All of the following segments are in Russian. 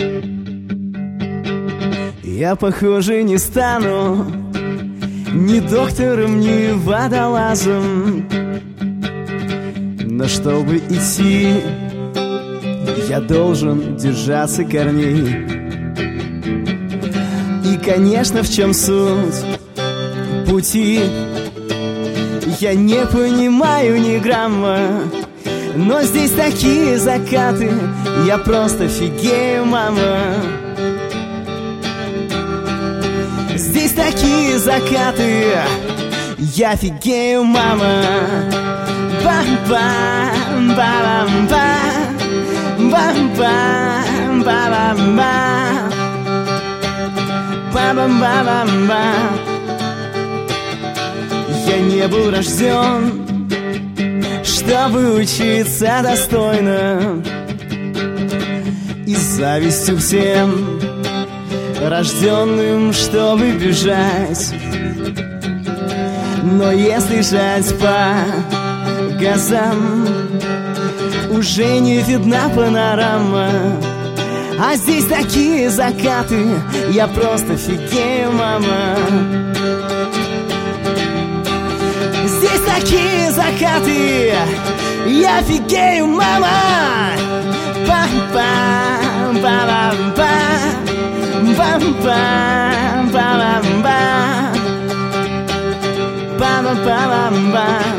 Я, похоже, не стану ни доктором, ни водолазом, но чтобы идти, я должен держаться корней. И, конечно, в чем суть пути я не понимаю ни грамма, но здесь такие закаты, я просто фигею, мама. Здесь такие закаты, я фигею, мама. Бам-бам, бам-бам, бам-бам, бам-бам, бам-бам-бам-бам. Я не был рожден, чтобы учиться достойно, и с завистью всем рожденным, чтобы бежать. Но если жать по газам, уже не видна панорама. А здесь такие закаты, я просто фигею, мама. Здесь такие закаты, я фигею, мама. Бам-бам-бам-бам, бам-бам-бам-бам, бам-бам-бам-бам.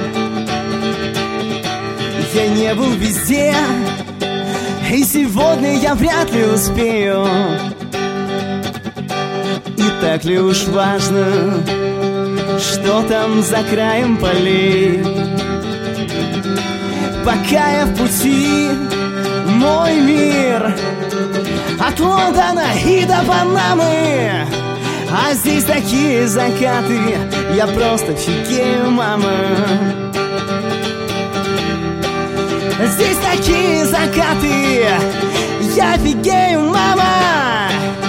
Я не был везде, и сегодня я вряд ли успею. И так ли уж важно, что там за краем полей? Пока я в пути, мой мир от Лондона и до Панамы. А здесь такие закаты, я просто фигею, мама. Здесь такие закаты, я фигею, мама.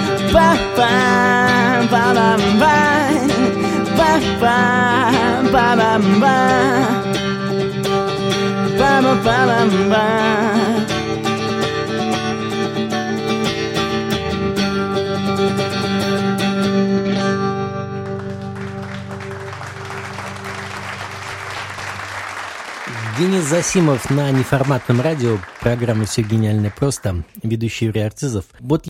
Ба-ба-ба-ба-ба, ба-ба-ба-ба-ба, ба-ба-ба-ба-ба. Денис Засимов на неформатном радио. Программа «Все гениально просто». Ведущий Юрий Арцизов. Вот